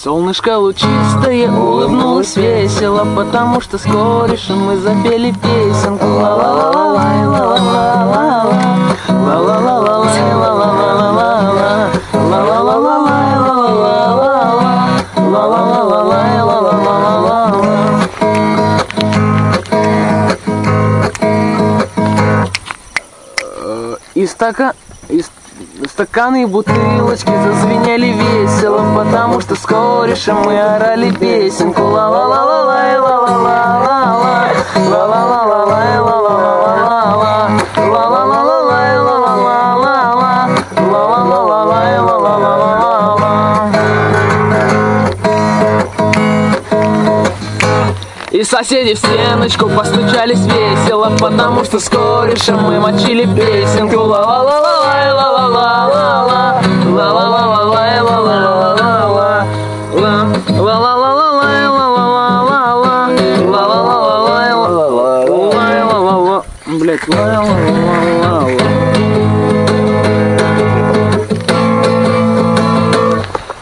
Солнышко лучистое улыбнулось весело, потому что с корешем мы запели песенку. Ла-ла-ла-ла-лай, ла-ла-ла-ла-ла, ла-ла-ла-ла-лай, ла-ла-ла-ла-ла, ла-ла-ла-ла-лай, ла-ла-ла-ла-ла, ла-ла-ла-ла-лай, ла-ла-ла-ла-ла. И стаканы и бутылочки зазвенели весело, потому что с корешем мы орали песенку. Ла-ла-ла-ла-лай, ла-ла-ла-ла-ла, ла-ла-ла-ла-лай, ла-ла-ла-ла-ла, ла-ла-ла-ла-лай, ла-ла-ла-ла-ла, ла-ла-ла-ла-лай, ла-ла-ла-ла-ла. И соседи в стеночку постучались весело, потому что с корешем мы мочили песенку. Ла-ла-ла-лай, ла-ла-ла-ла-ла, ла-ла-ла-ла-лай, ла-ла-ла-ла-ла, ла-ла-ла-ла-лай, ла-ла-ла-ла-ла, ла-ла-ла-ла-лай, ла-ла-ла-ла-ла, блять, ла-ла-ла-ла.